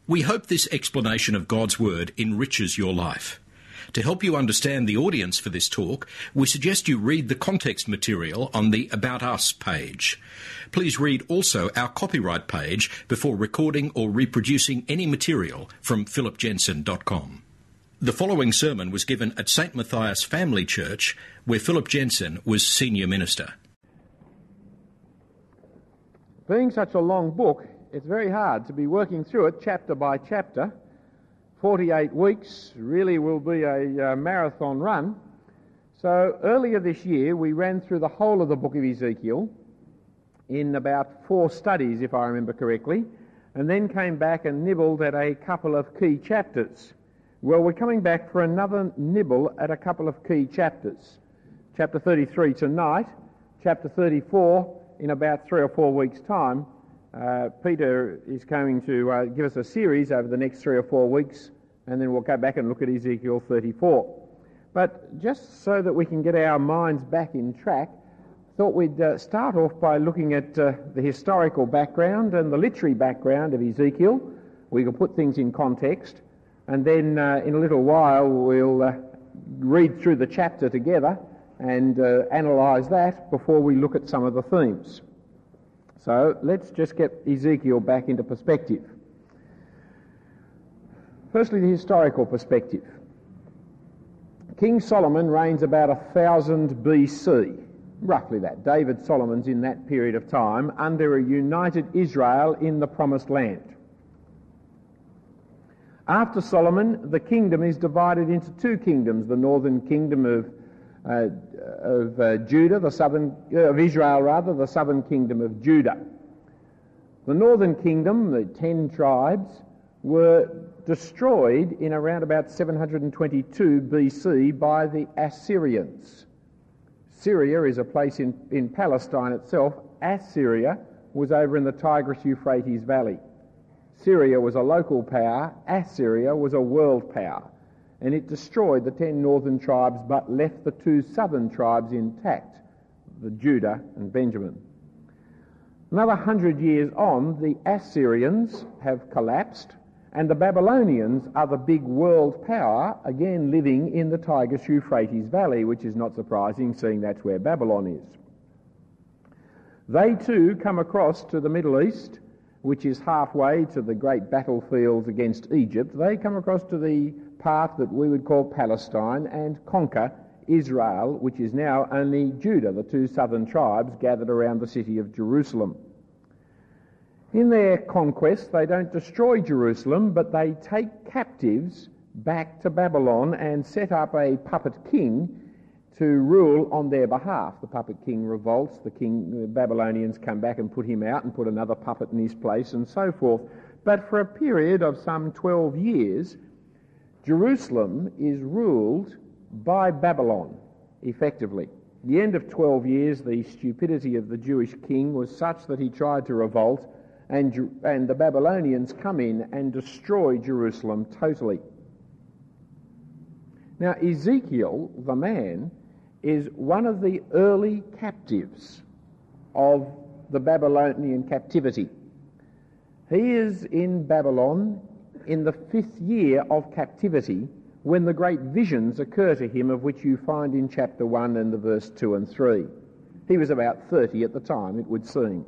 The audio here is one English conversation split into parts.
We hope this explanation of God's Word enriches your life. To help you understand the audience for this talk, we suggest you read the context material on the About Us page. Please read also our copyright page before recording or reproducing any material from philipjensen.com. The following sermon was given at St. Matthias Family Church, where Philip Jensen was senior minister. Being such a long book, it's very hard to be working through it chapter by chapter. 48 weeks really will be a marathon run. So earlier this year we ran through the whole of the book of Ezekiel in about 4 studies, if I remember correctly, and then came back and nibbled at a couple of key chapters. Well, we're coming back for another nibble at a couple of key chapters. Chapter 33 tonight, chapter 34 in about 3 or 4 weeks' time. Peter is going to give us a series over the next 3 or 4 weeks, and then we'll go back and look at Ezekiel 34. But just so that we can get our minds back in track, I thought we'd start off by looking at the historical background and the literary background of Ezekiel. We can put things in context, and then in a little while we'll read through the chapter together and analyse that before we look at some of the themes. So let's just get Ezekiel back into perspective. Firstly, the historical perspective. King Solomon reigns about 1000 BC, roughly that. David Solomon's in that period of time under a united Israel in the Promised Land. After Solomon, the kingdom is divided into 2 kingdoms, the northern kingdom of Judah, the southern of Israel rather, the southern kingdom of Judah. The northern kingdom, the 10 tribes, were destroyed in around about 722 BC by the Assyrians. Syria is a place in Palestine itself. Assyria was over in the Tigris-Euphrates Valley. Syria was a local power, Assyria was a world power, and it destroyed the 10 northern tribes but left the 2 southern tribes intact, the Judah and Benjamin. Another 100 years on, the Assyrians have collapsed, and the Babylonians are the big world power, again living in the Tigris-Euphrates Valley, which is not surprising, seeing that's where Babylon is. They too come across to the Middle East, which is halfway to the great battlefields against Egypt. They come across to the part that we would call Palestine and conquer Israel, which is now only Judah, the 2 southern tribes gathered around the city of Jerusalem. In their conquest, they don't destroy Jerusalem, but they take captives back to Babylon and set up a puppet king to rule on their behalf. The puppet king revolts, the Babylonians come back and put him out and put another puppet in his place and so forth. But for a period of some 12 years, Jerusalem is ruled by Babylon, effectively. At the end of 12 years, the stupidity of the Jewish king was such that he tried to revolt, and the Babylonians come in and destroy Jerusalem totally. Now, Ezekiel, the man, is one of the early captives of the Babylonian captivity. He is in Babylon in the 5th year of captivity when the great visions occur to him, of which you find in chapter 1 and the verse 2 and 3. He was about 30 at the time, it would seem.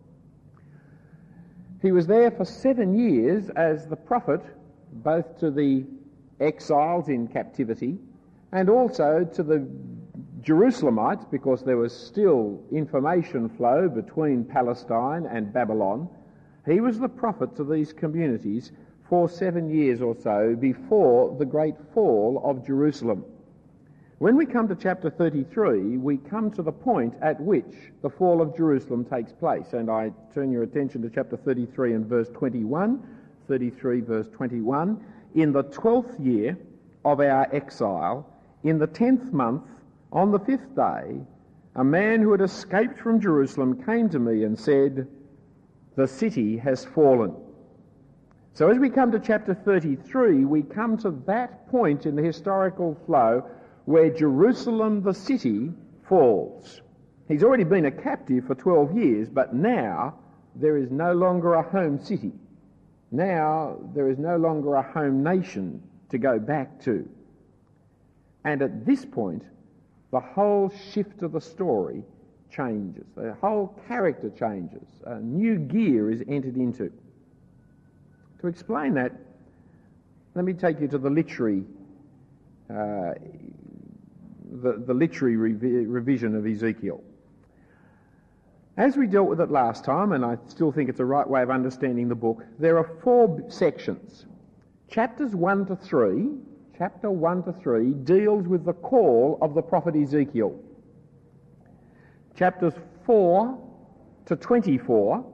He was there for 7 years as the prophet, both to the exiles in captivity and also to the Jerusalemites, because there was still information flow between Palestine and Babylon. He was the prophet to these communities for 7 years or so before the great fall of Jerusalem. When we come to chapter 33, we come to the point at which the fall of Jerusalem takes place, and I turn your attention to chapter 33 and verse 21, 33 verse 21. In the 12th year of our exile, in the 10th month, on the 5th day, a man who had escaped from Jerusalem came to me and said, "The city has fallen." So as we come to chapter 33, we come to that point in the historical flow where Jerusalem, the city, falls. He's already been a captive for 12 years, but now there is no longer a home city. Now there is no longer a home nation to go back to. And at this point, the whole shift of the story changes. The whole character changes. A new gear is entered into. To explain that, let me take you to the literary revision of Ezekiel. As we dealt with it last time, and I still think it's a right way of understanding the book, there are 4 sections. Chapters 1 to 3, chapter 1 to 3 deals with the call of the prophet Ezekiel. Chapters 4 to 24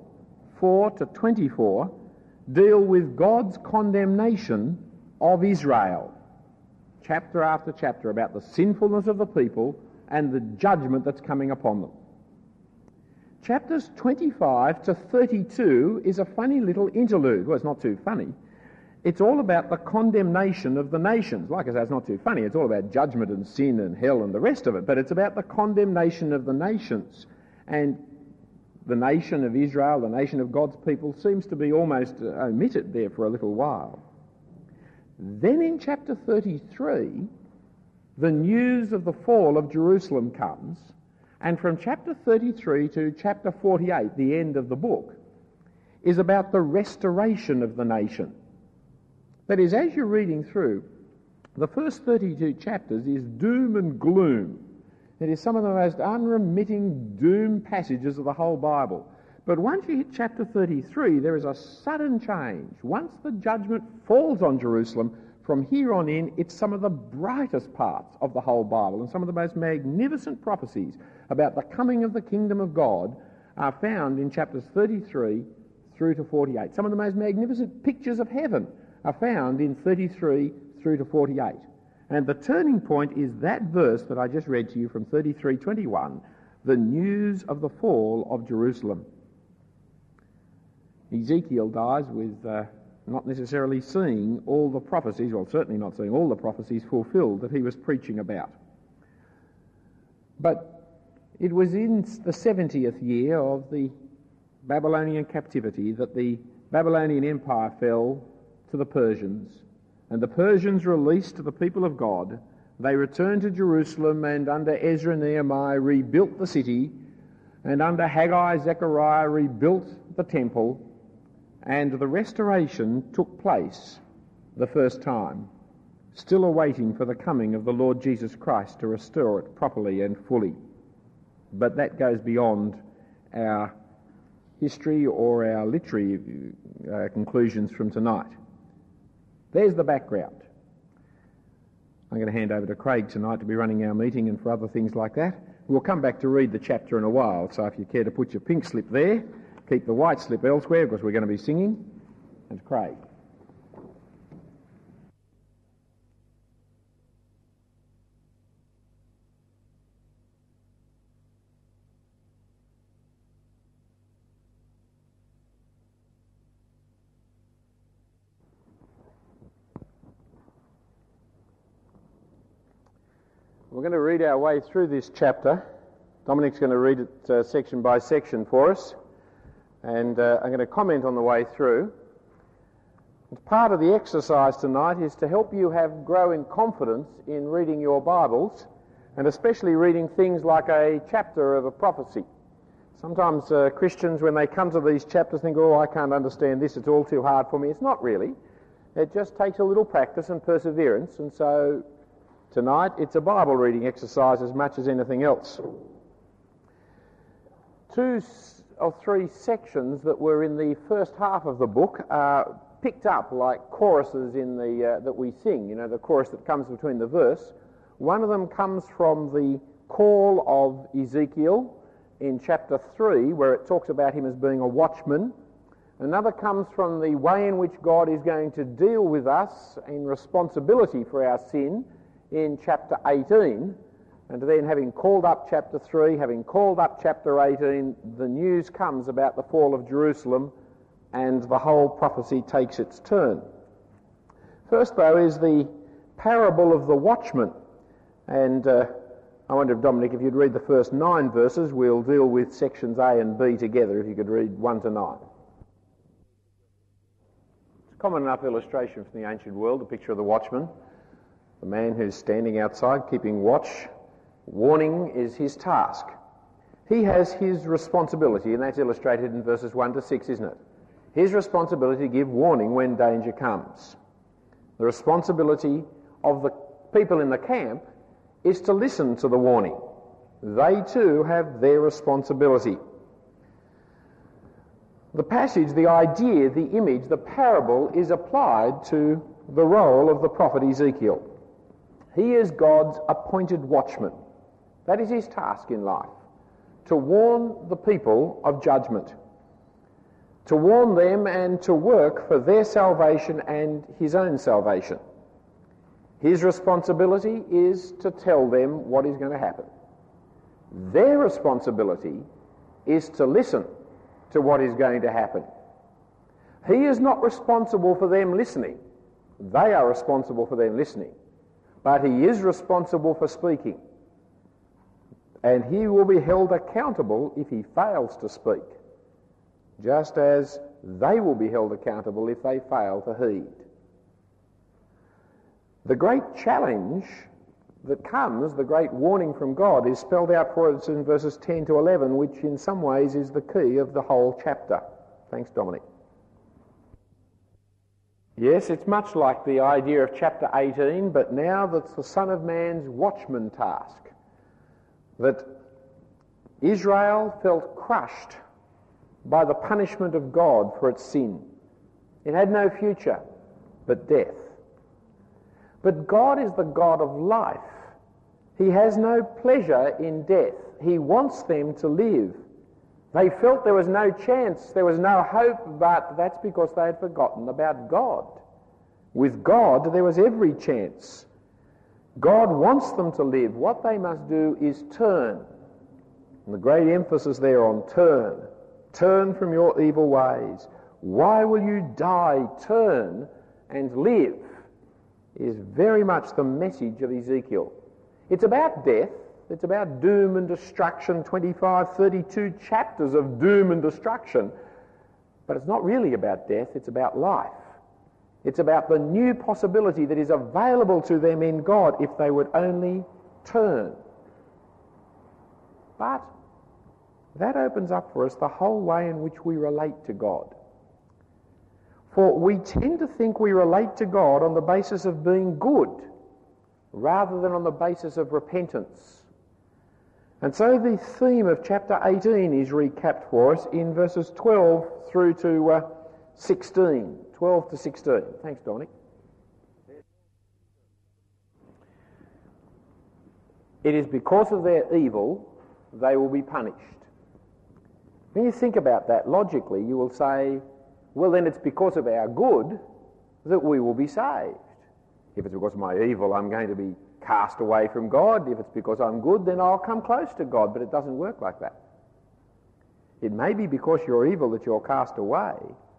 deal with God's condemnation of Israel. Chapter after chapter about the sinfulness of the people and the judgment that's coming upon them. Chapters 25 to 32 is a funny little interlude. Well, it's not too funny. It's all about the condemnation of the nations. Like I say, it's not too funny. It's all about judgment and sin and hell and the rest of it. But it's about the condemnation of the nations. And the nation of Israel, the nation of God's people, seems to be almost omitted there for a little while. Then in chapter 33, the news of the fall of Jerusalem comes. And from chapter 33 to chapter 48, the end of the book, is about the restoration of the nation. That is, as you're reading through, the first 32 chapters is doom and gloom. It is some of the most unremitting doom passages of the whole Bible. But once you hit chapter 33, there is a sudden change. Once the judgment falls on Jerusalem, from here on in, it's some of the brightest parts of the whole Bible, and some of the most magnificent prophecies about the coming of the kingdom of God are found in chapters 33 through to 48. Some of the most magnificent pictures of heaven are found in 33 through to 48. And the turning point is that verse that I just read to you from 33:21, the news of the fall of Jerusalem. Ezekiel dies with not necessarily seeing all the prophecies, well, certainly not seeing all the prophecies fulfilled that he was preaching about. But it was in the 70th year of the Babylonian captivity that the Babylonian Empire fell to the Persians, and the Persians released the people of God. They returned to Jerusalem, and under Ezra and Nehemiah rebuilt the city, and under Haggai, Zechariah rebuilt the temple, and the restoration took place the first time, still awaiting for the coming of the Lord Jesus Christ to restore it properly and fully. But that goes beyond our history or our literary conclusions from tonight. There's the background. I'm going to hand over to Craig tonight to be running our meeting and for other things like that. We'll come back to read the chapter in a while, so if you care to put your pink slip there, keep the white slip elsewhere because we're going to be singing. And Craig. We're going to read our way through this chapter. Dominic's going to read it section by section for us, and I'm going to comment on the way through. And part of the exercise tonight is to help you grow in confidence in reading your Bibles, and especially reading things like a chapter of a prophecy. Sometimes Christians, when they come to these chapters, think, oh, I can't understand this, it's all too hard for me. It's not really. It just takes a little practice and perseverance, and so tonight it's a Bible reading exercise as much as anything else. 2 or 3 sections that were in the first half of the book are picked up like choruses in the that we sing, you know, the chorus that comes between the verse. One of them comes from the call of Ezekiel in chapter 3, where it talks about him as being a watchman. Another comes from the way in which God is going to deal with us in responsibility for our sin in chapter 18. And then, having called up chapter 3, having called up chapter 18, the news comes about the fall of Jerusalem, and the whole prophecy takes its turn. First, though, is the parable of the watchman. And I wonder if, Dominic, if you'd read the first 9 verses, we'll deal with sections A and B together, if you could read 1 to 9. Common enough illustration from the ancient world, the picture of the watchman, the man who's standing outside keeping watch. Warning is his task. He has his responsibility, and that's illustrated in verses 1 to 6, isn't it? His responsibility to give warning when danger comes. The responsibility of the people in the camp is to listen to the warning. They too have their responsibility. The passage, the idea, the image, the parable is applied to the role of the prophet Ezekiel. He is God's appointed watchman. That is his task in life, to warn the people of judgment, to warn them and to work for their salvation and his own salvation. His responsibility is to tell them what is going to happen. Their responsibility is to listen to what is going to happen. He is not responsible for them listening. They are responsible for them listening. But he is responsible for speaking. And he will be held accountable if he fails to speak, just as they will be held accountable if they fail to heed. The great challenge that comes, the great warning from God, is spelled out for us in verses 10 to 11, which in some ways is the key of the whole chapter. Thanks, Dominic. Yes, it's much like the idea of chapter 18, but now that's the Son of Man's watchman task. That Israel felt crushed by the punishment of God for its sin. It had no future but death. But God is the God of life. He has no pleasure in death. He wants them to live. They felt there was no chance, there was no hope, but that's because they had forgotten about God. With God, there was every chance. God wants them to live. What they must do is turn. And the great emphasis there on turn. Turn from your evil ways. Why will you die? Turn and live is very much the message of Ezekiel. It's about death. It's about doom and destruction, 25, 32 chapters of doom and destruction. But it's not really about death, it's about life. It's about the new possibility that is available to them in God if they would only turn. But that opens up for us the whole way in which we relate to God. For we tend to think we relate to God on the basis of being good rather than on the basis of repentance. And so the theme of chapter 18 is recapped for us in verses 12 through to 16. 12 to 16. Thanks, Dominic. It is because of their evil they will be punished. When you think about that logically, you will say, well, then it's because of our good that we will be saved. If it's because of my evil, I'm going to be cast away from God. If it's because I'm good, then I'll come close to God. But it doesn't work like that. It may be because you're evil that you're cast away,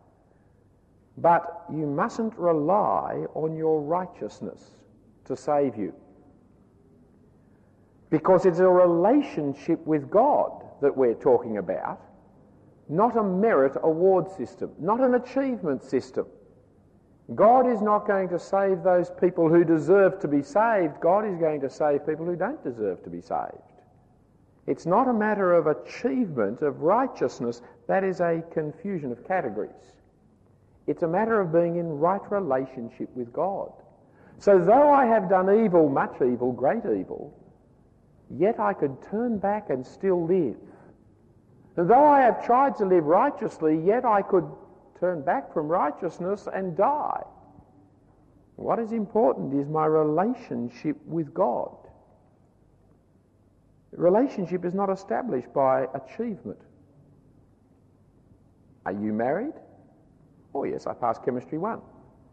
but you mustn't rely on your righteousness to save you. Because it's a relationship with God that we're talking about, not a merit award system, not an achievement system. God is not going to save those people who deserve to be saved. God is going to save people who don't deserve to be saved. It's not a matter of achievement, of righteousness. That is a confusion of categories. It's a matter of being in right relationship with God. So though I have done evil, much evil, great evil, yet I could turn back and still live. And though I have tried to live righteously, yet I could turn back from righteousness and die. What is important is my relationship with God. Relationship is not established by achievement. Are you married? Oh yes, I passed Chemistry 1.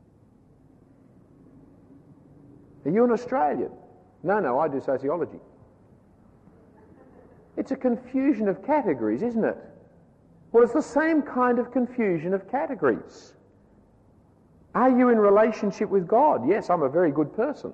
Are you an Australian? No, I do sociology. It's a confusion of categories, isn't it? Well, it's the same kind of confusion of categories. Are you in relationship with God? Yes, I'm a very good person.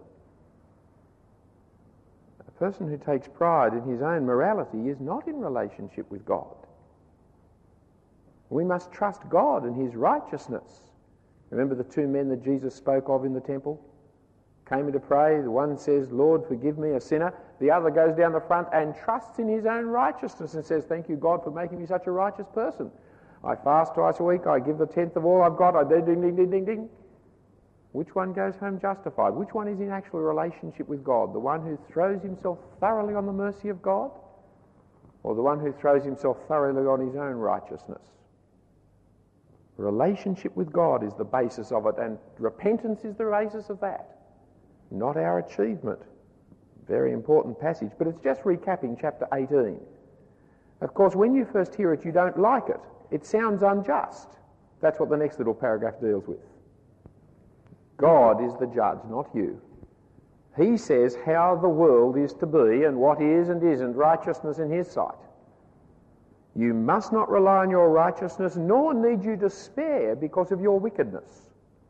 A person who takes pride in his own morality is not in relationship with God. We must trust God and his righteousness. Remember the two men that Jesus spoke of in the temple? Came in to pray. The one says, Lord, forgive me, a sinner. The other goes down the front and trusts in his own righteousness and says, thank you, God, for making me such a righteous person. I fast twice a week. I give the tenth of all I've got. I do ding, ding, ding, ding, ding. Which one goes home justified? Which one is in actual relationship with God? The one who throws himself thoroughly on the mercy of God? Or the one who throws himself thoroughly on his own righteousness? Relationship with God is the basis of it, and repentance is the basis of that, not our achievement. Very important passage, but it's just recapping chapter 18. Of course, when you first hear it, you don't like it. It sounds unjust. That's what the next little paragraph deals with. God is the judge, not you. He says how the world is to be and what is and isn't righteousness in his sight. You must not rely on your righteousness, nor need you despair because of your wickedness.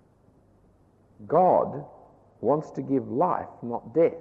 God wants to give life, not death.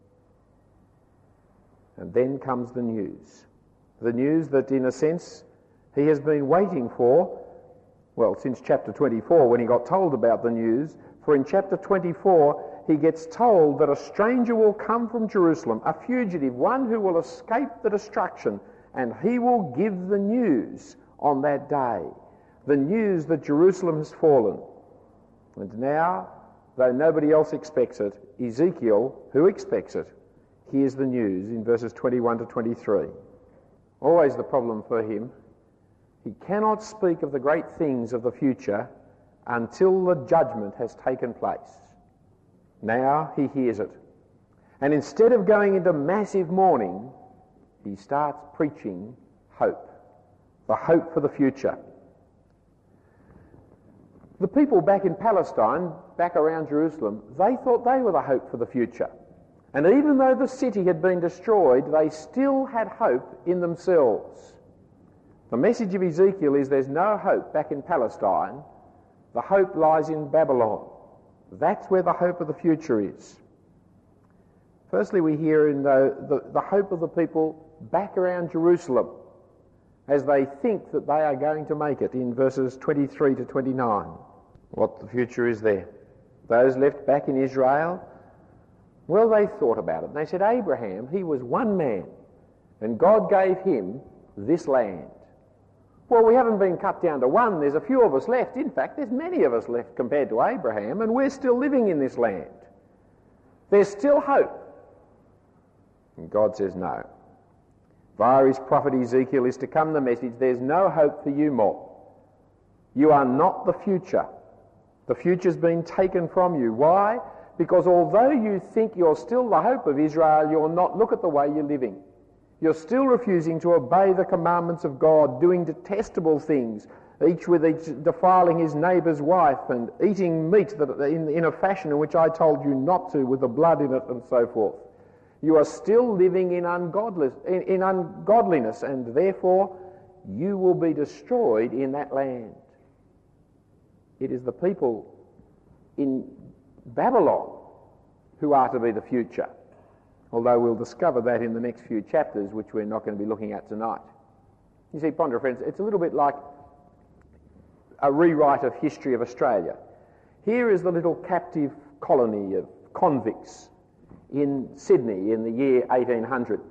And then comes the news. The news that, in a sense, he has been waiting for, well, since chapter 24 when he got told about the news. For in chapter 24 he gets told that a stranger will come from Jerusalem, a fugitive, one who will escape the destruction, and he will give the news on that day, the news that Jerusalem has fallen. And now, though nobody else expects it, Ezekiel, who expects it, hears the news in verses 21 to 23. Always the problem for him. He cannot speak of the great things of the future until the judgment has taken place. Now he hears it. And instead of going into massive mourning, he starts preaching hope. The hope for the future. The people back in Palestine, back around Jerusalem, they thought they were the hope for the future. And even though the city had been destroyed, they still had hope in themselves. The message of Ezekiel is there's no hope back in Palestine. The hope lies in Babylon. That's where the hope of the future is. Firstly, we hear in the hope of the people back around Jerusalem as they think that they are going to make it in verses 23 to 29. What the future is there. Those left back in Israel, well, they thought about it. They said, Abraham, he was one man, and God gave him this land. Well, we haven't been cut down to one. There's a few of us left. In fact, there's many of us left compared to Abraham, and we're still living in this land. There's still hope. And God says no. Via his prophet Ezekiel is to come the message, there's no hope for you more. You are not the future. The future's been taken from you. Why? Because although you think you're still the hope of Israel, you're not. Look at the way you're living. You're still refusing to obey the commandments of God, doing detestable things, each defiling his neighbour's wife and eating meat in a fashion in which I told you not to, with the blood in it and so forth. You are still living in ungodliness, and therefore you will be destroyed in that land. It is the people in Babylon who are to be the future, although we'll discover that in the next few chapters, which we're not going to be looking at tonight. You see, Ponder friends, it's a little bit like a rewrite of history of Australia. Here is the little captive colony of convicts in Sydney in the year 1800.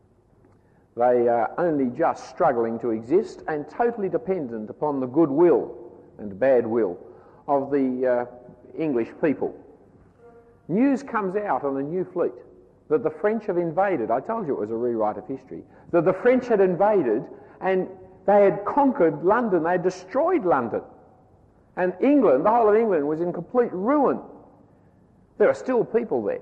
They are only just struggling to exist and totally dependent upon the goodwill and bad will of the English people. News comes out on the new fleet that the French have invaded. I told you it was a rewrite of history. That the French had invaded and they had conquered London. They had destroyed London. And England, the whole of England, was in complete ruin. There are still people there.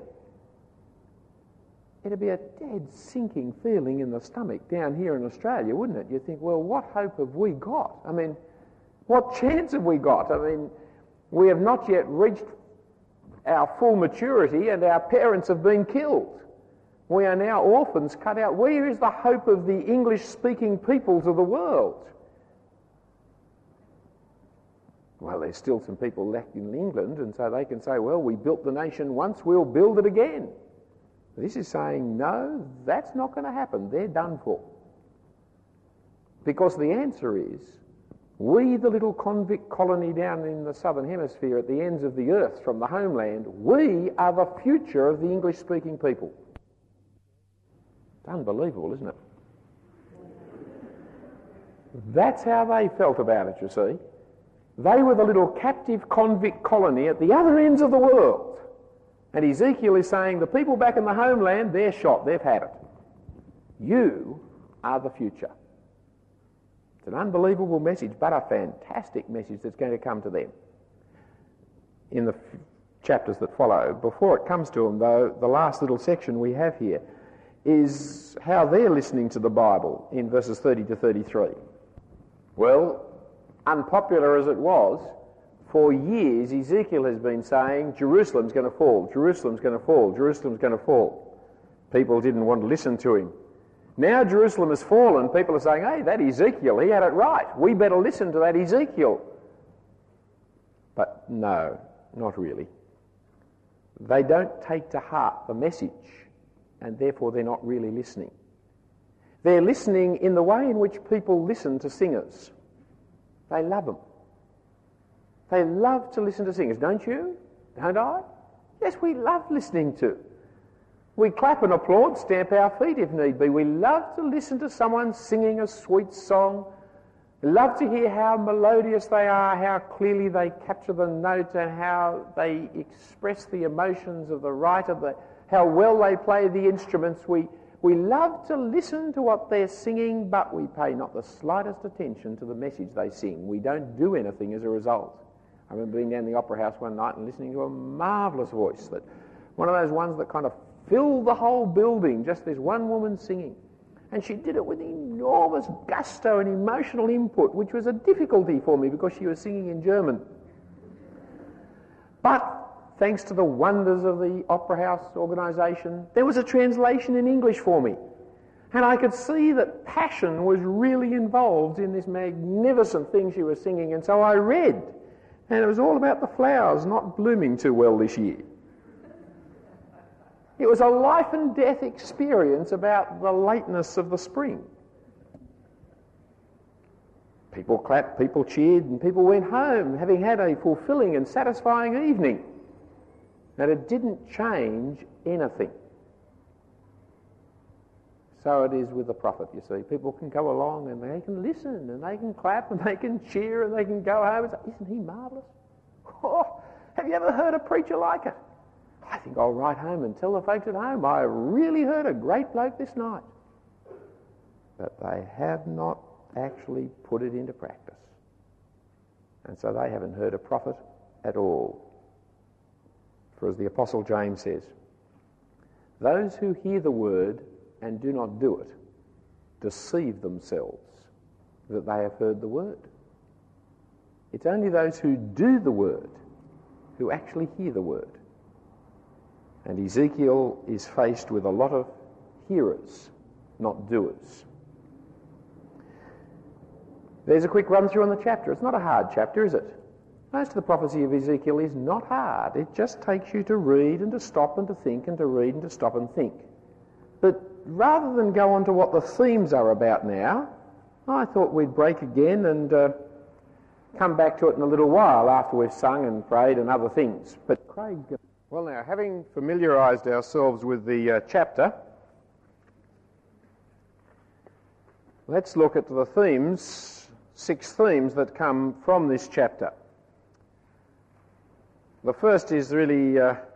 It'd be a dead sinking feeling in the stomach down here in Australia, wouldn't it? You think, well, what hope have we got? I mean, what chance have we got? I mean, we have not yet reached our full maturity and our parents have been killed. We are now orphans cut out. Where is the hope of the English-speaking peoples of the world? Well, there's still some people left in England, and so they can say, well, we built the nation once, we'll build it again. This is saying, no, that's not going to happen. They're done for. Because the answer is, We, the little convict colony down in the southern hemisphere at the ends of the earth from the homeland, we are the future of the English-speaking people. It's unbelievable, isn't it? That's how they felt about it, you see. They were the little captive convict colony at the other ends of the world. And Ezekiel is saying, the people back in the homeland, they're shot, they've had it. You are the future. It's an unbelievable message, but a fantastic message that's going to come to them in the chapters that follow. Before it comes to them, though, the last little section we have here is how they're listening to the Bible in verses 30 to 33. Well, unpopular as it was, for years Ezekiel has been saying, Jerusalem's going to fall, Jerusalem's going to fall, Jerusalem's going to fall. People didn't want to listen to him. Now Jerusalem has fallen, people are saying, hey, that Ezekiel, he had it right. We better listen to that Ezekiel. But no, not really. They don't take to heart the message, and therefore they're not really listening. They're listening in the way in which people listen to singers. They love them. They love to listen to singers, don't you? Don't I? Yes, we love listening to. We clap and applaud, stamp our feet if need be. We love to listen to someone singing a sweet song. We love to hear how melodious they are, how clearly they capture the note, and how they express the emotions of the writer, how well they play the instruments. We love to listen to what they're singing, but we pay not the slightest attention to the message they sing. We don't do anything as a result. I remember being down the Opera House one night and listening to a marvellous voice, that one of those ones that kind of filled the whole building, just this one woman singing. And she did it with enormous gusto and emotional input, which was a difficulty for me because she was singing in German. But thanks to the wonders of the Opera House organisation, there was a translation in English for me. And I could see that passion was really involved in this magnificent thing she was singing. And so I read, and it was all about the flowers not blooming too well this year. It was a life and death experience about the lateness of the spring. People clapped, people cheered, and people went home having had a fulfilling and satisfying evening. And it didn't change anything. So it is with the prophet, you see. People can go along and they can listen and they can clap and they can cheer and they can go home and say, isn't he marvellous? Oh, have you ever heard a preacher like it? I think I'll write home and tell the folks at home, I really heard a great bloke this night. But they have not actually put it into practice. And so they haven't heard a prophet at all. For as the Apostle James says, those who hear the word and do not do it deceive themselves that they have heard the word. It's only those who do the word who actually hear the word. And Ezekiel is faced with a lot of hearers, not doers. There's a quick run through on the chapter. It's not a hard chapter, is it? Most of the prophecy of Ezekiel is not hard. It just takes you to read and to stop and to think and to read and to stop and think. But rather than go on to what the themes are about now, I thought we'd break again and come back to it in a little while after we've sung and prayed and other things. But Craig... Well now, having familiarised ourselves with the chapter, let's look at the themes, 6 themes that come from this chapter. The first is really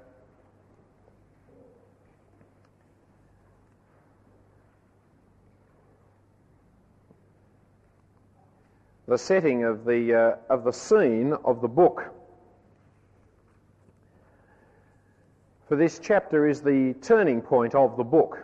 the setting of the scene of the book. For this chapter is the turning point of the book.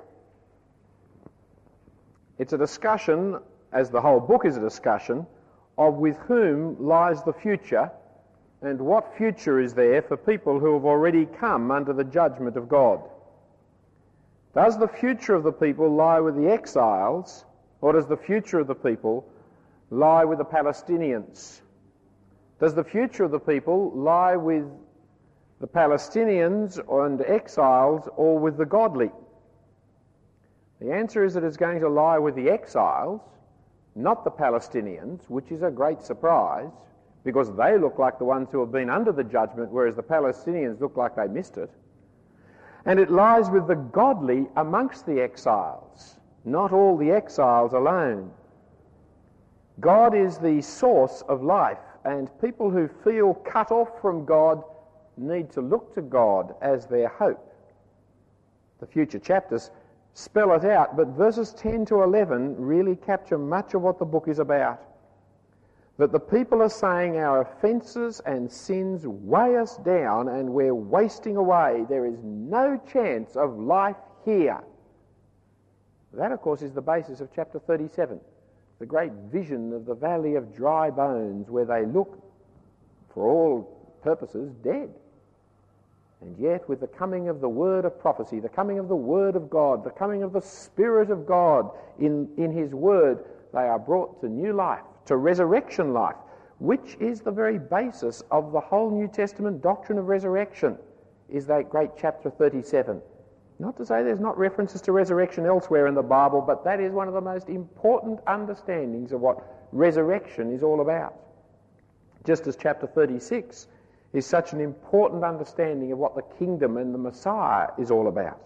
It's a discussion, as the whole book is a discussion, of with whom lies the future and what future is there for people who have already come under the judgment of God. Does the future of the people lie with the exiles, or does the future of the people lie with the Palestinians? Does the future of the people lie with the Palestinians and exiles, or with the godly? The answer is that it's going to lie with the exiles, not the Palestinians, which is a great surprise, because they look like the ones who have been under the judgment, whereas the Palestinians look like they missed it. And it lies with the godly amongst the exiles, not all the exiles alone. God is the source of life, and people who feel cut off from God need to look to God as their hope. The future chapters spell it out, but verses 10 to 11 really capture much of what the book is about. That the people are saying our offences and sins weigh us down and we're wasting away. There is no chance of life here. That, of course, is the basis of chapter 37, the great vision of the valley of dry bones, where they look, for all purposes, dead. And yet, with the coming of the word of prophecy, the coming of the word of God, the coming of the Spirit of God in his word, they are brought to new life, to resurrection life, which is the very basis of the whole New Testament doctrine of resurrection, is that great chapter 37. Not to say there's not references to resurrection elsewhere in the Bible, but that is one of the most important understandings of what resurrection is all about. Just as chapter 36 is such an important understanding of what the kingdom and the Messiah is all about.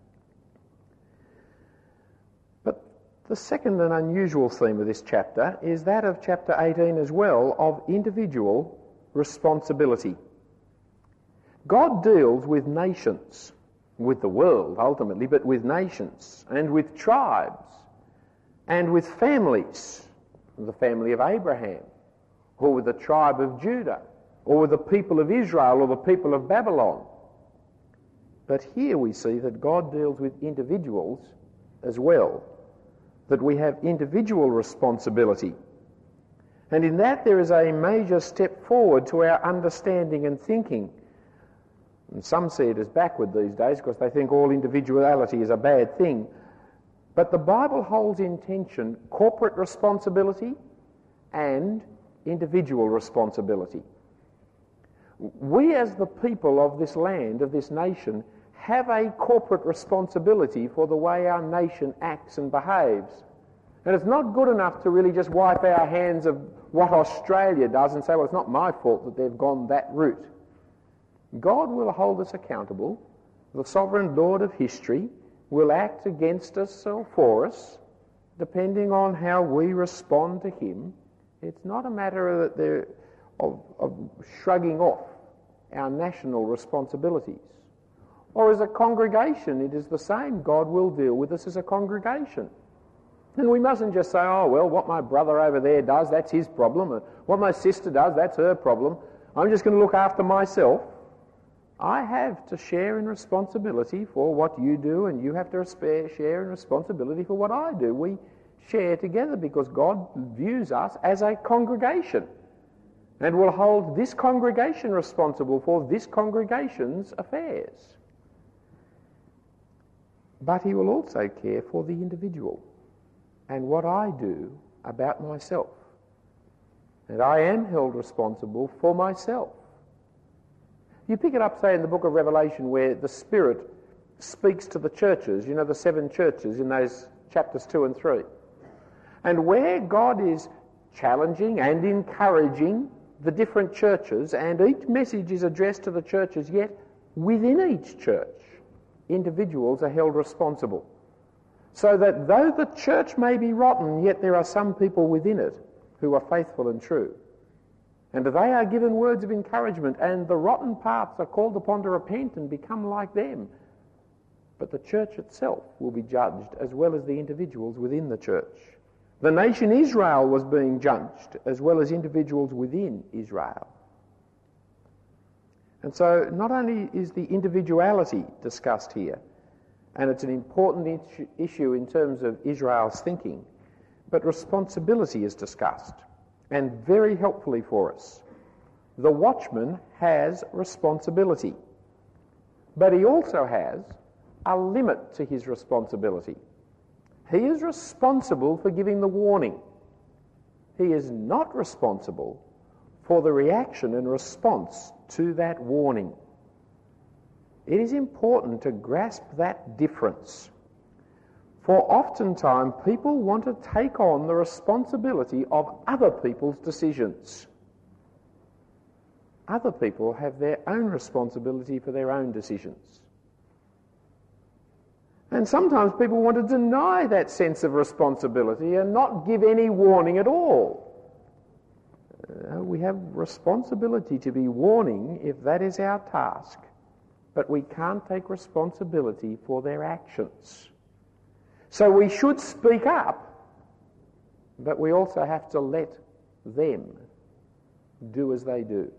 But the second and unusual theme of this chapter is that of chapter 18 as well, of individual responsibility. God deals with nations, with the world ultimately, but with nations and with tribes and with families, the family of Abraham, or with the tribe of Judah, or with the people of Israel or the people of Babylon. But here we see that God deals with individuals as well, that we have individual responsibility. And in that there is a major step forward to our understanding and thinking. And some see it as backward these days because they think all individuality is a bad thing. But the Bible holds in tension corporate responsibility and individual responsibility. We as the people of this land, of this nation, have a corporate responsibility for the way our nation acts and behaves. And it's not good enough to really just wipe our hands of what Australia does and say, well, it's not my fault that they've gone that route. God will hold us accountable. The sovereign Lord of history will act against us or for us, depending on how we respond to him. It's not a matter of shrugging off our national responsibilities. Or as a congregation, it is the same. God will deal with us as a congregation. And we mustn't just say, oh, well, what my brother over there does, that's his problem. And what my sister does, that's her problem. I'm just going to look after myself. I have to share in responsibility for what you do, and you have to share in responsibility for what I do. We share together because God views us as a congregation and will hold this congregation responsible for this congregation's affairs. But he will also care for the individual and what I do about myself. And I am held responsible for myself. You pick it up, say, in the book of Revelation where the Spirit speaks to the churches, you know, the 7 churches in those chapters 2 and 3. And where God is challenging and encouraging the different churches, and each message is addressed to the churches, yet within each church, individuals are held responsible. So that though the church may be rotten, yet there are some people within it who are faithful and true. And they are given words of encouragement, and the rotten parts are called upon to repent and become like them. But the church itself will be judged as well as the individuals within the church. The nation Israel was being judged as well as individuals within Israel. And so not only is the individuality discussed here, and it's an important issue in terms of Israel's thinking, but responsibility is discussed, and very helpfully for us. The watchman has responsibility, but he also has a limit to his responsibility. He is responsible for giving the warning. He is not responsible for the reaction and response to that warning. It is important to grasp that difference. For oftentimes people want to take on the responsibility of other people's decisions. Other people have their own responsibility for their own decisions. And sometimes people want to deny that sense of responsibility and not give any warning at all. We have responsibility to be warning if that is our task, but we can't take responsibility for their actions. So we should speak up, but we also have to let them do as they do.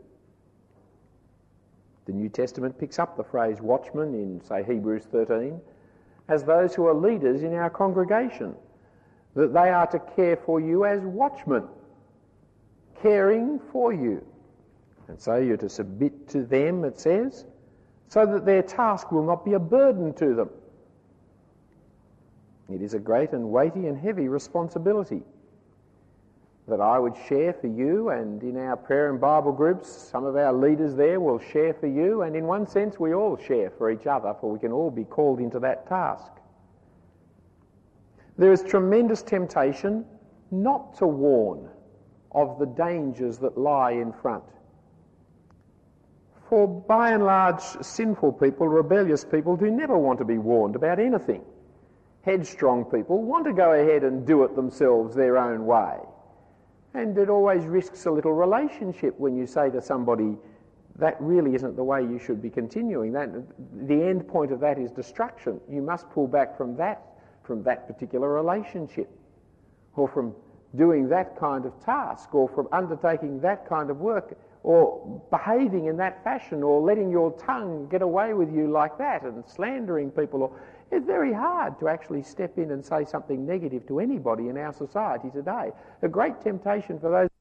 The New Testament picks up the phrase watchman in, say, Hebrews 13, as those who are leaders in our congregation, that they are to care for you as watchmen, caring for you. And so you're to submit to them, it says, so that their task will not be a burden to them. It is a great and weighty and heavy responsibility that I would share for you, and in our prayer and Bible groups, some of our leaders there will share for you, and in one sense we all share for each other, for we can all be called into that task. There is tremendous temptation not to warn of the dangers that lie in front. For by and large, sinful people, rebellious people, do never want to be warned about anything. Headstrong people want to go ahead and do it themselves their own way. And it always risks a little relationship when you say to somebody, that really isn't the way you should be continuing. The end point of that is destruction. You must pull back from that particular relationship, or from doing that kind of task, or from undertaking that kind of work, or behaving in that fashion, or letting your tongue get away with you like that, and slandering people. It's very hard to actually step in and say something negative to anybody in our society today. A great temptation for those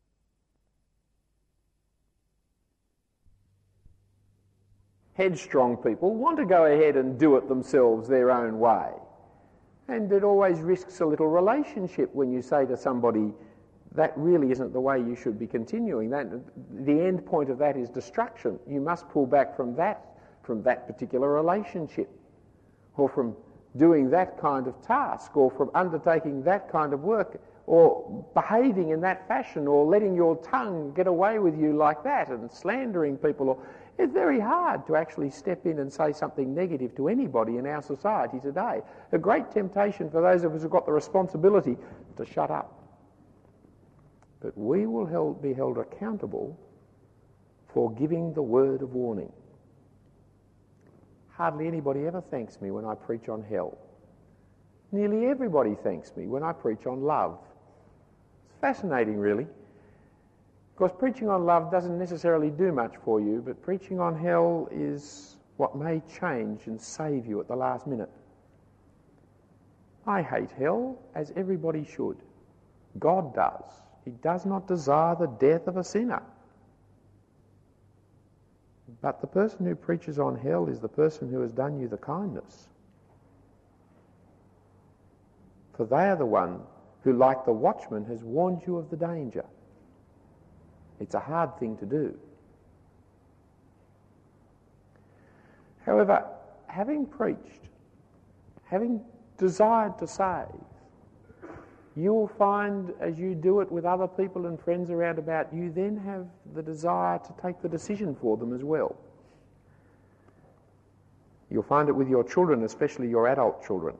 headstrong people want to go ahead and do it themselves their own way. And it always risks a little relationship when you say to somebody, that really isn't the way you should be continuing. The end point of that is destruction. You must pull back from that particular relationship, or from doing that kind of task, or from undertaking that kind of work, or behaving in that fashion, or letting your tongue get away with you like that, and slandering people. It's very hard to actually step in and say something negative to anybody in our society today. A great temptation for those of us who've got the responsibility to shut up. But we will be held accountable for giving the word of warning. Hardly anybody ever thanks me when I preach on hell. Nearly everybody thanks me when I preach on love. It's fascinating, really, because preaching on love doesn't necessarily do much for you, but preaching on hell is what may change and save you at the last minute. I hate hell, as everybody should. God does. He does not desire the death of a sinner. But the person who preaches on hell is the person who has done you the kindness. For they are the one who, like the watchman, has warned you of the danger. It's a hard thing to do. However, having preached, having desired to save, you will find as you do it with other people and friends around about you, then have the desire to take the decision for them as well. You'll find it with your children, especially your adult children.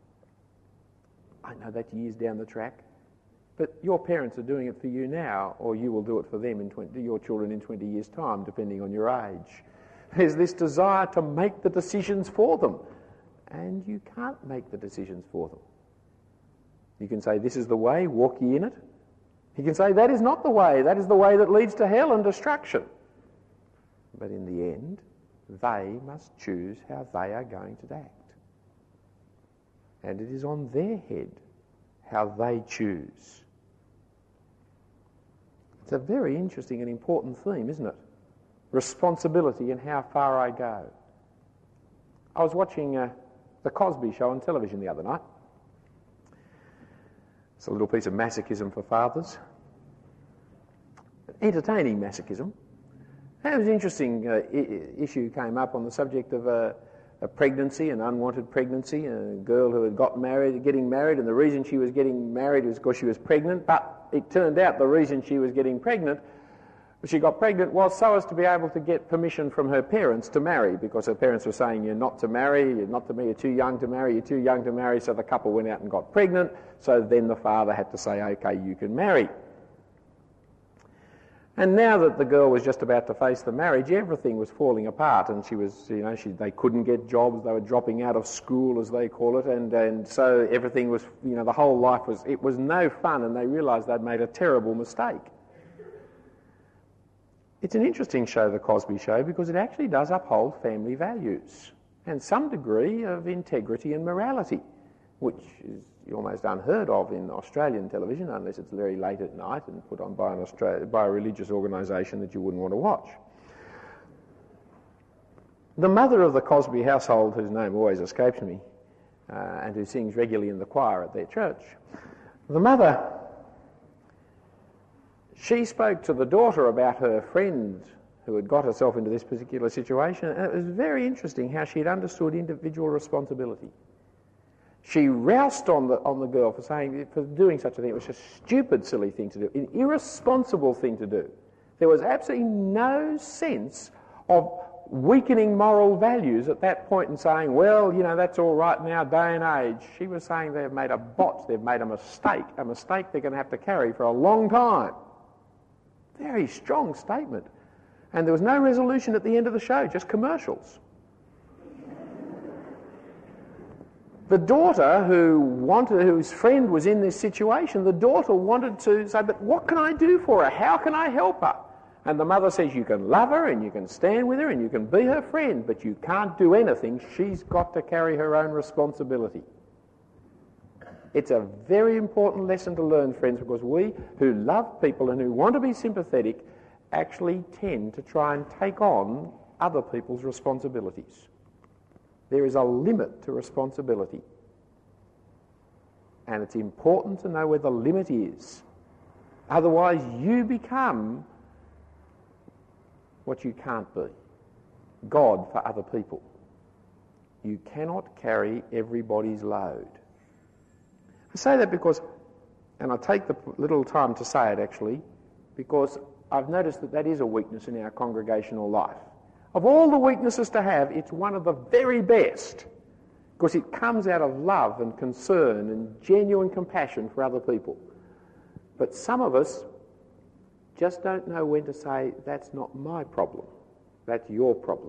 I know that's years down the track, but your parents are doing it for you now, or you will do it for them your children in 20 years' time, depending on your age. There's this desire to make the decisions for them, and you can't make the decisions for them. You can say, this is the way, walk ye in it. You can say, that is not the way, that is the way that leads to hell and destruction. But in the end, they must choose how they are going to act. And it is on their head how they choose. It's a very interesting and important theme, isn't it? Responsibility and how far I go. I was watching The Cosby Show on television the other night. It's a little piece of masochism for fathers. Entertaining masochism. And it was an interesting issue came up on the subject of a pregnancy, an unwanted pregnancy, a girl who had getting married, and the reason she was getting married was because she was pregnant, but it turned out the reason she got pregnant was so as to be able to get permission from her parents to marry, because her parents were saying, you're not to marry, you're too young to marry, so the couple went out and got pregnant, so then the father had to say, okay, you can marry. And now that the girl was just about to face the marriage, everything was falling apart, and they couldn't get jobs, they were dropping out of school, as they call it, and so everything was, the whole life was no fun, and they realised they'd made a terrible mistake. It's an interesting show, The Cosby Show, because it actually does uphold family values and some degree of integrity and morality, which is almost unheard of in Australian television, unless it's very late at night and put on by a religious organisation that you wouldn't want to watch. The mother of the Cosby household, whose name always escapes me, and who sings regularly in the choir at their church, the mother, she spoke to the daughter about her friend who had got herself into this particular situation, and it was very interesting how she had understood individual responsibility. She roused on the girl for doing such a thing. It was a stupid, silly thing to do, an irresponsible thing to do. There was absolutely no sense of weakening moral values at that point and saying, well, that's all right in our day and age. She was saying they've made a botch, they've made a mistake they're going to have to carry for a long time. Very strong statement. And there was no resolution at the end of the show, just commercials. The daughter whose friend was in this situation, the daughter wanted to say, but what can I do for her? How can I help her? And the mother says, you can love her and you can stand with her and you can be her friend, but you can't do anything. She's got to carry her own responsibility. It's a very important lesson to learn, friends, because we who love people and who want to be sympathetic actually tend to try and take on other people's responsibilities. There is a limit to responsibility. And it's important to know where the limit is. Otherwise, you become what you can't be. God for other people. You cannot carry everybody's load. I say that because, and I take the little time to say it actually, because I've noticed that is a weakness in our congregational life. Of all the weaknesses to have, it's one of the very best, because it comes out of love and concern and genuine compassion for other people. But some of us just don't know when to say, that's not my problem, that's your problem.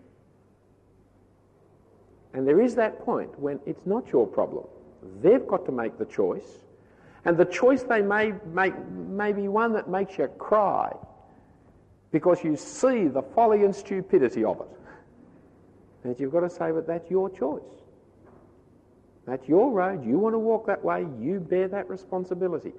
And there is that point when it's not your problem. They've got to make the choice, and the choice they may make may be one that makes you cry, because you see the folly and stupidity of it. And you've got to say, but that's your choice. That's your road. You want to walk that way, you bear that responsibility.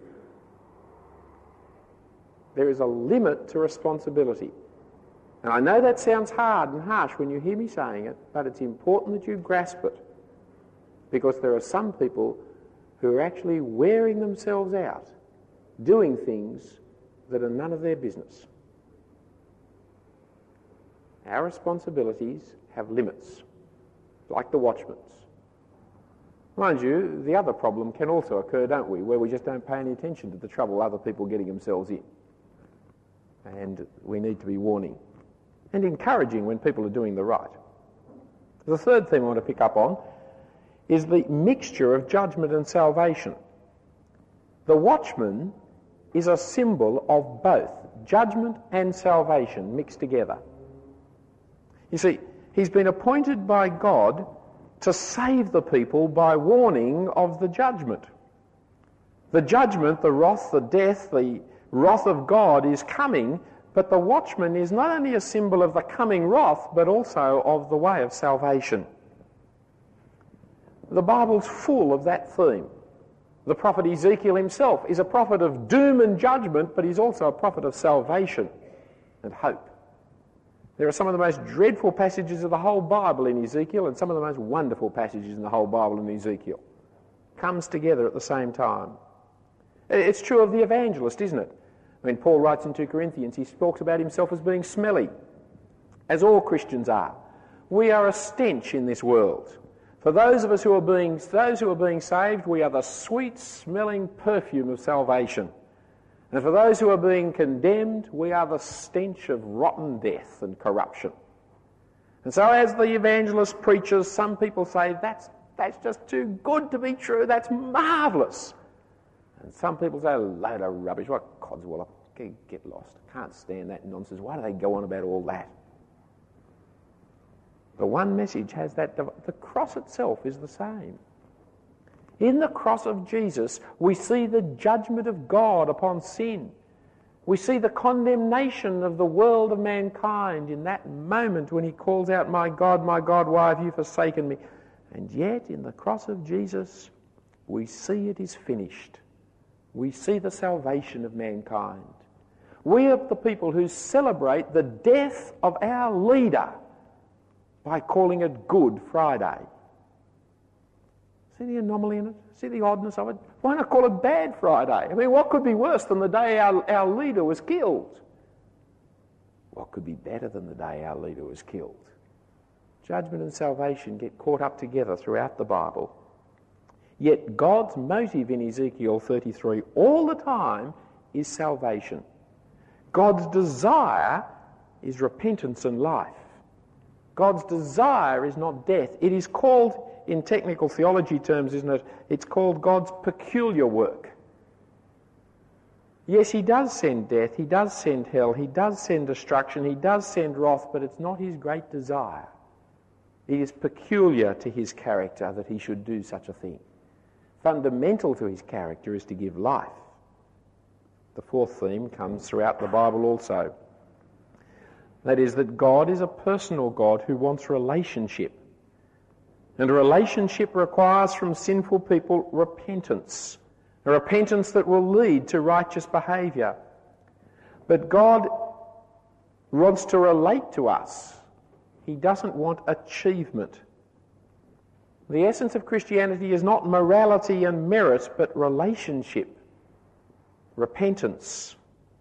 There is a limit to responsibility. And I know that sounds hard and harsh when you hear me saying it, but it's important that you grasp it. Because there are some people who are actually wearing themselves out, doing things that are none of their business. Our responsibilities have limits, like the watchman's. Mind you, the other problem can also occur, don't we, where we just don't pay any attention to the trouble other people are getting themselves in. And we need to be warning and encouraging when people are doing the right. The third thing I want to pick up on is the mixture of judgment and salvation. The watchman is a symbol of both judgment and salvation mixed together. You see, he's been appointed by God to save the people by warning of the judgment. The judgment, the wrath, the death, the wrath of God is coming, but the watchman is not only a symbol of the coming wrath, but also of the way of salvation. The Bible's full of that theme. The prophet Ezekiel himself is a prophet of doom and judgment, but he's also a prophet of salvation and hope. There are some of the most dreadful passages of the whole Bible in Ezekiel and some of the most wonderful passages in the whole Bible in Ezekiel. Comes together at the same time. It's true of the evangelist, isn't it? When Paul writes in 2 Corinthians, he talks about himself as being smelly, as all Christians are. We are a stench in this world. For those of us who are being saved, we are the sweet-smelling perfume of salvation. And for those who are being condemned, we are the stench of rotten death and corruption. And so as the evangelist preaches, some people say, that's just too good to be true, that's marvellous. And some people say, a load of rubbish, what codswallop, get lost. Can't stand that nonsense. Why do they go on about all that? The one message has that, the cross itself is the same. In the cross of Jesus, we see the judgment of God upon sin. We see the condemnation of the world of mankind in that moment when he calls out, my God, why have you forsaken me? And yet, in the cross of Jesus, we see it is finished. We see the salvation of mankind. We are the people who celebrate the death of our leader by calling it Good Friday. See the anomaly in it? See the oddness of it? Why not call it Bad Friday? I mean, what could be worse than the day our leader was killed? What could be better than the day our leader was killed? Judgment and salvation get caught up together throughout the Bible. Yet God's motive in Ezekiel 33 all the time is salvation. God's desire is repentance and life. God's desire is not death. It is called, in technical theology terms, isn't it? It's called God's peculiar work. Yes, he does send death, he does send hell, he does send destruction, he does send wrath, but it's not his great desire. It is peculiar to his character that he should do such a thing. Fundamental to his character is to give life. The fourth theme comes throughout the Bible also. That is that God is a personal God who wants relationship. And a relationship requires from sinful people repentance. A repentance that will lead to righteous behaviour. But God wants to relate to us. He doesn't want achievement. The essence of Christianity is not morality and merit, but relationship, repentance.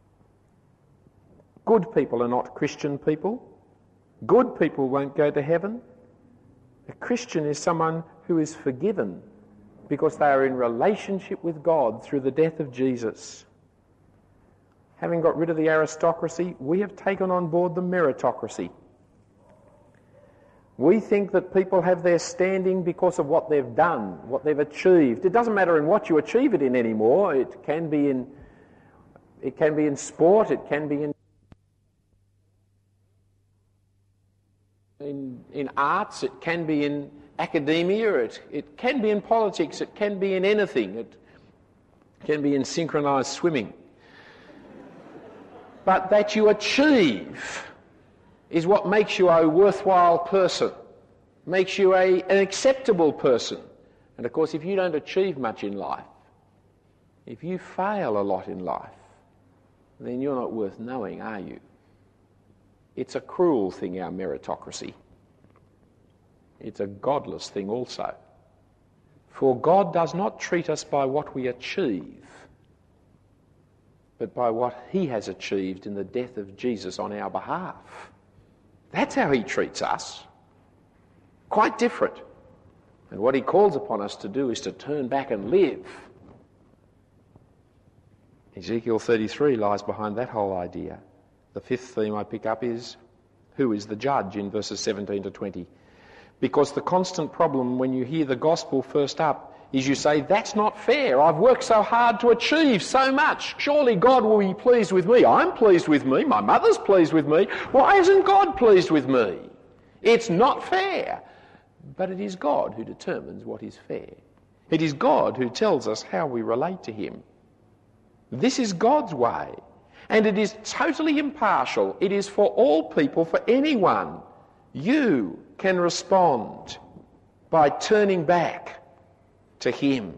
Good people are not Christian people. Good people won't go to heaven. A Christian is someone who is forgiven because they are in relationship with God through the death of Jesus. Having got rid of the aristocracy, we have taken on board the meritocracy. We think that people have their standing because of what they've done, what they've achieved. It doesn't matter in what you achieve it in anymore. It can be in sport, it can be in arts, it can be in academia, it can be in politics, it can be in anything. It can be in synchronised swimming. But that you achieve is what makes you a worthwhile person, makes you an acceptable person. And of course, if you don't achieve much in life, if you fail a lot in life, then you're not worth knowing, are you? It's a cruel thing, our meritocracy. It's a godless thing also. For God does not treat us by what we achieve, but by what he has achieved in the death of Jesus on our behalf. That's how he treats us. Quite different. And what he calls upon us to do is to turn back and live. Ezekiel 33 lies behind that whole idea. The fifth theme I pick up is, who is the judge, in verses 17 to 20. Because the constant problem when you hear the gospel first up is you say, that's not fair. I've worked so hard to achieve so much. Surely God will be pleased with me. I'm pleased with me. My mother's pleased with me. Why isn't God pleased with me? It's not fair. But it is God who determines what is fair. It is God who tells us how we relate to him. This is God's way. And it is totally impartial. It is for all people, for anyone. You can respond by turning back to him.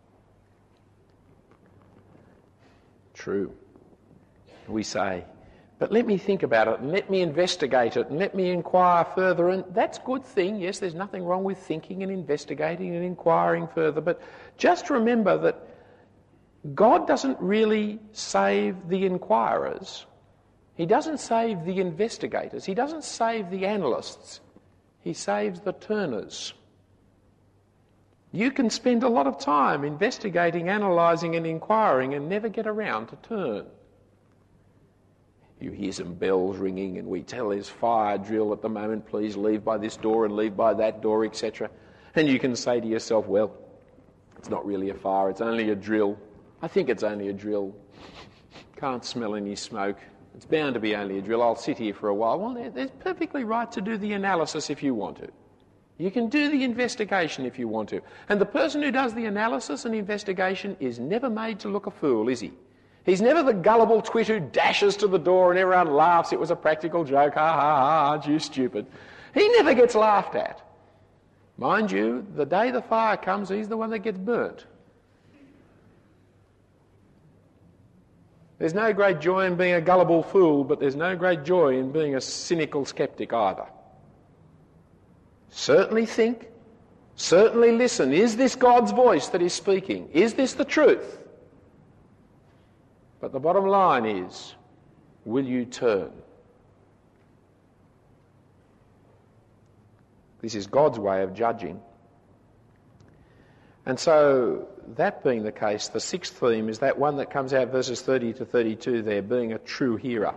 True. We say, but let me think about it and let me investigate it and let me inquire further. And that's a good thing. Yes, there's nothing wrong with thinking and investigating and inquiring further. But just remember that God doesn't really save the inquirers. He doesn't save the investigators. He doesn't save the analysts. He saves the turners. You can spend a lot of time investigating, analysing and inquiring and never get around to turn. You hear some bells ringing and we tell there's fire drill at the moment, please leave by this door and leave by that door, etc. And you can say to yourself, well, it's not really a fire, it's only a drill. I think it's only a drill. Can't smell any smoke. It's bound to be only a drill. I'll sit here for a while. Well, there's perfectly right to do the analysis if you want to. You can do the investigation if you want to. And the person who does the analysis and investigation is never made to look a fool, is he? He's never the gullible twit who dashes to the door and everyone laughs, it was a practical joke, ha ha ha, aren't you stupid? He never gets laughed at. Mind you, the day the fire comes, he's the one that gets burnt. There's no great joy in being a gullible fool, but there's no great joy in being a cynical sceptic either. Certainly think, certainly listen. Is this God's voice that is speaking? Is this the truth? But the bottom line is, will you turn? This is God's way of judging. And so, that being the case, the sixth theme is that one that comes out verses 30 to 32 there, being a true hearer.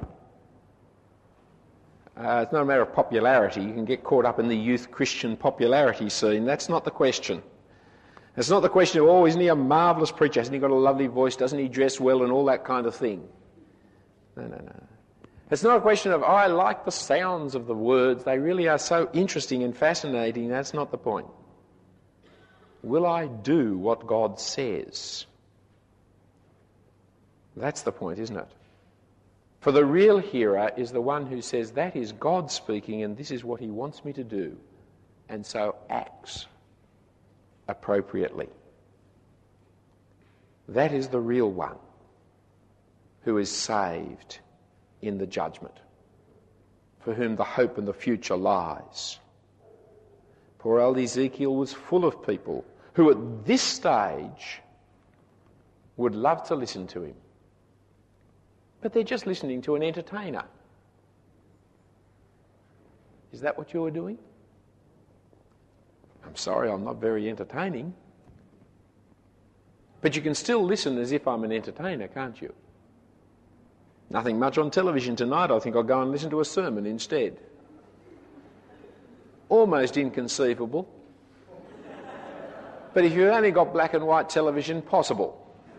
It's not a matter of popularity. You can get caught up in the youth Christian popularity scene. That's not the question. It's not the question of, oh, isn't he a marvellous preacher? Hasn't he got a lovely voice? Doesn't he dress well and all that kind of thing? No. It's not a question of, oh, I like the sounds of the words. They really are so interesting and fascinating. That's not the point. Will I do what God says? That's the point, isn't it? For the real hearer is the one who says, that is God speaking and this is what he wants me to do, and so acts appropriately. That is the real one who is saved in the judgment, for whom the hope and the future lies. Poor old Ezekiel was full of people who at this stage would love to listen to him. But they're just listening to an entertainer. Is that what you are doing? I'm sorry, I'm not very entertaining. But you can still listen as if I'm an entertainer, can't you? Nothing much on television tonight. I think I'll go and listen to a sermon instead. Almost inconceivable. But if you've only got black and white television, possible.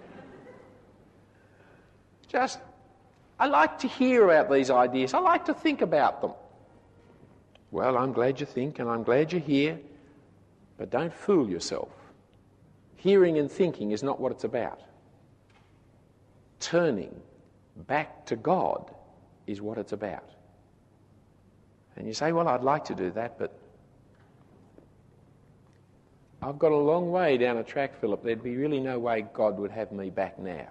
I like to hear about these ideas. I like to think about them. Well, I'm glad you think and I'm glad you hear, but don't fool yourself. Hearing and thinking is not what it's about. Turning back to God is what it's about. And you say, well, I'd like to do that, but I've got a long way down a track, Philip. There'd be really no way God would have me back now.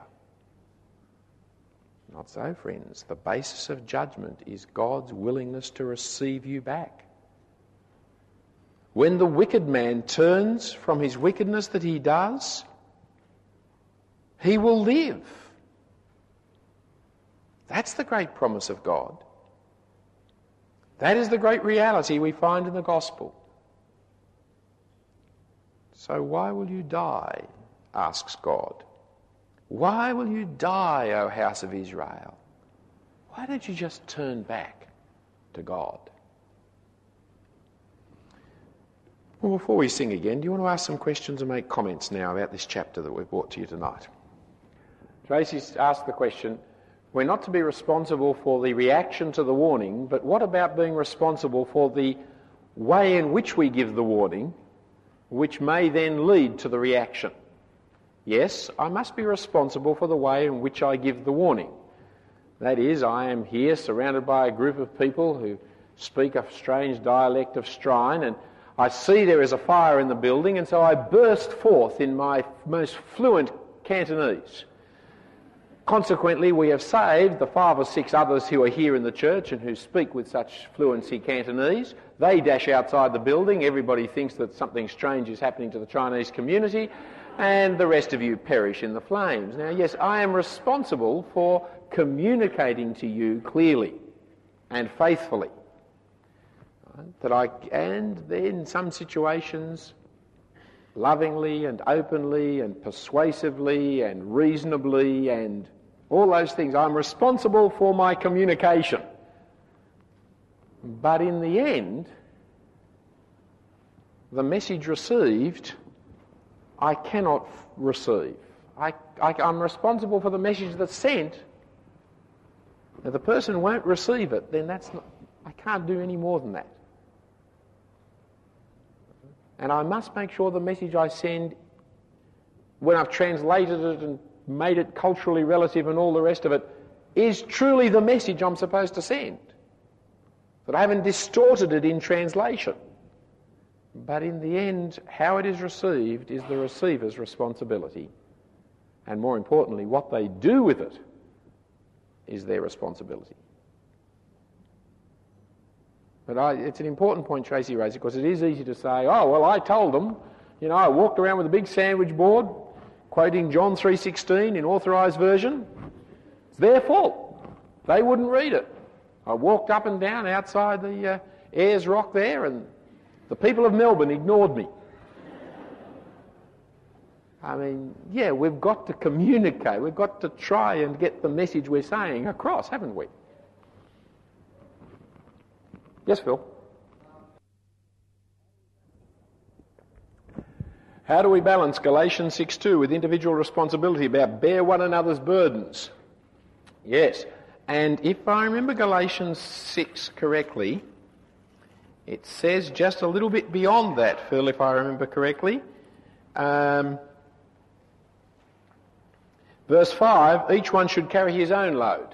Not so, friends. The basis of judgment is God's willingness to receive you back. When the wicked man turns from his wickedness that he does, he will live. That's the great promise of God. That is the great reality we find in the gospel. So why will you die? Asks God. Why will you die, O house of Israel? Why don't you just turn back to God? Well, before we sing again, do you want to ask some questions and make comments now about this chapter that we've brought to you tonight? Tracy's asked the question, we're not to be responsible for the reaction to the warning, but what about being responsible for the way in which we give the warning, which may then lead to the reaction? Yes, I must be responsible for the way in which I give the warning. That is, I am here surrounded by a group of people who speak a strange dialect of Strine, and I see there is a fire in the building, and so I burst forth in my most fluent Cantonese. Consequently, we have saved the 5 or 6 others who are here in the church and who speak with such fluency Cantonese. They dash outside the building. Everybody thinks that something strange is happening to the Chinese community, and the rest of you perish in the flames. Now, yes, I am responsible for communicating to you clearly and faithfully. And then in some situations, lovingly and openly and persuasively and reasonably and all those things, I'm responsible for my communication. But in the end, the message received, I cannot receive. I'm responsible for the message that's sent. If the person won't receive it, then I can't do any more than that. And I must make sure the message I send, when I've translated it and made it culturally relative and all the rest of it, is truly the message I'm supposed to send. That I haven't distorted it in translation. But in the end, how it is received is the receiver's responsibility. And more importantly, what they do with it is their responsibility. But it's an important point Tracy raised, because it is easy to say, oh, well, I told them, I walked around with a big sandwich board, quoting John 3:16 in authorised version. It's their fault. They wouldn't read it. I walked up and down outside the Ayers Rock there, and the people of Melbourne ignored me. I mean, yeah, we've got to communicate. We've got to try and get the message we're saying across, haven't we? Yes, Phil? How do we balance Galatians 6:2 with individual responsibility about bear one another's burdens? Yes, and if I remember Galatians 6 correctly, it says just a little bit beyond that, Phil, if I remember correctly. Verse 5, each one should carry his own load.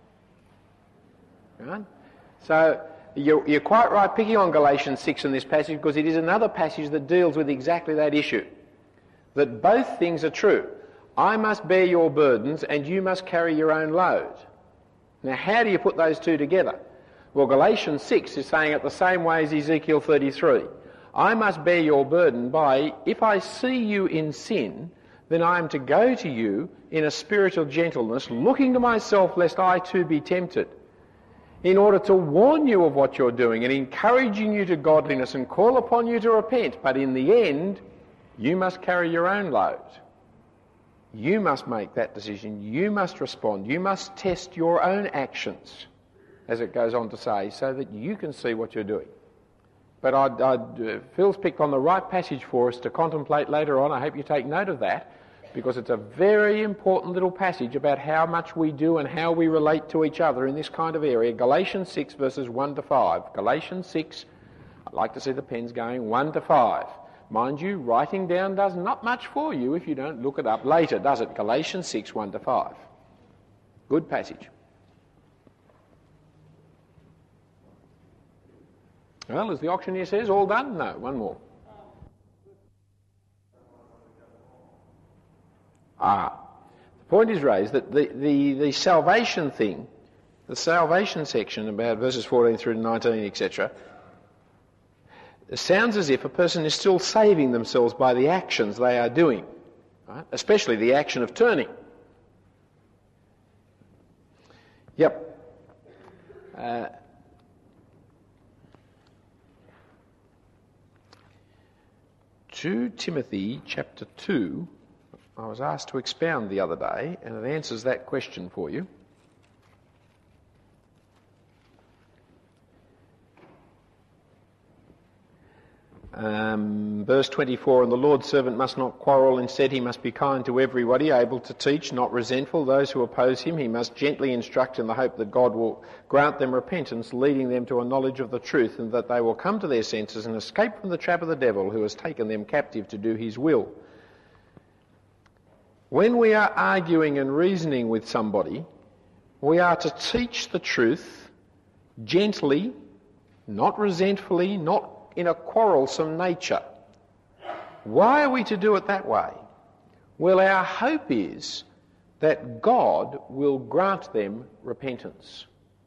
Right? So you're quite right picking on Galatians 6 in this passage, because it is another passage that deals with exactly that issue. That both things are true. I must bear your burdens and you must carry your own load. Now, how do you put those two together? Well, Galatians 6 is saying it the same way as Ezekiel 33. I must bear your burden by, if I see you in sin, then I am to go to you in a spirit of gentleness, looking to myself lest I too be tempted, in order to warn you of what you're doing and encouraging you to godliness and call upon you to repent. But in the end, you must carry your own load. You must make that decision. You must respond. You must test your own actions, as it goes on to say, so that you can see what you're doing. But Phil's picked on the right passage for us to contemplate later on. I hope you take note of that, because it's a very important little passage about how much we do and how we relate to each other in this kind of area. Galatians 6 verses 1 to 5. Galatians 6, I'd like to see the pens going, 1 to 5. Mind you, writing down does not much for you if you don't look it up later, does it? Galatians 6, 1 to 5. Good passage. Well, as the auctioneer says, all done? No, one more. The point is raised that the salvation thing, the salvation section about verses 14 through to 19, etc., it sounds as if a person is still saving themselves by the actions they are doing, right? Especially the action of turning. Yep. 2 Timothy chapter 2, I was asked to expound the other day, and it answers that question for you. Verse 24, and the Lord's servant must not quarrel, instead he must be kind to everybody, able to teach, not resentful. Those who oppose him he must gently instruct in the hope that God will grant them repentance, leading them to a knowledge of the truth, and that they will come to their senses and escape from the trap of the devil, who has taken them captive to do his will. When we are arguing and reasoning with somebody, we are to teach the truth gently, not resentfully, not in a quarrelsome nature. Why are we to do it that way? Well, our hope is that God will grant them repentance.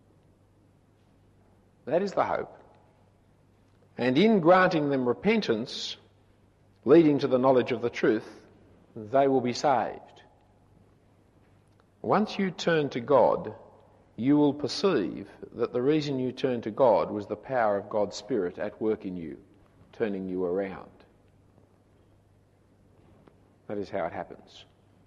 That is the hope. And in granting them repentance, leading to the knowledge of the truth, they will be saved. Once you turn to God, you will perceive that the reason you turned to God was the power of God's Spirit at work in you, turning you around. That is how it happens.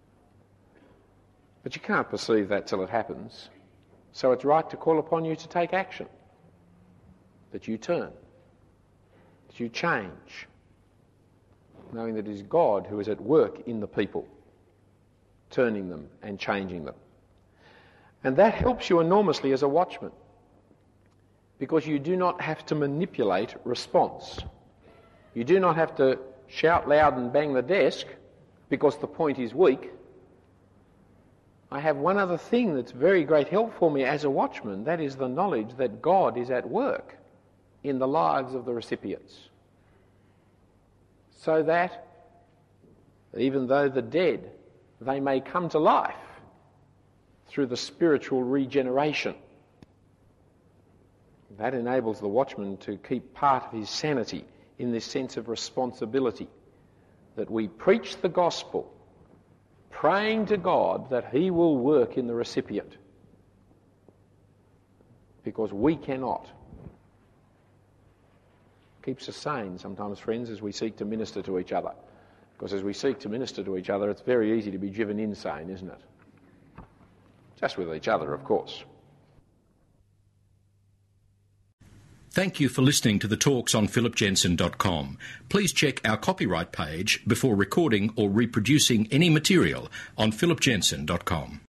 But you can't perceive that till it happens. So it's right to call upon you to take action. That you turn. That you change. Knowing that it is God who is at work in the people, turning them and changing them. And that helps you enormously as a watchman, because you do not have to manipulate response. You do not have to shout loud and bang the desk because the point is weak. I have one other thing that's very great help for me as a watchman, that is the knowledge that God is at work in the lives of the recipients. So that, even though the dead, they may come to life through the spiritual regeneration. That enables the watchman to keep part of his sanity in this sense of responsibility, that we preach the gospel, praying to God that he will work in the recipient, because we cannot. Keeps us sane sometimes, friends, as we seek to minister to each other. Because as we seek to minister to each other, it's very easy to be driven insane, isn't it? Just with each other, of course. Thank you for listening to the talks on philipjensen.com. Please check our copyright page before recording or reproducing any material on philipjensen.com.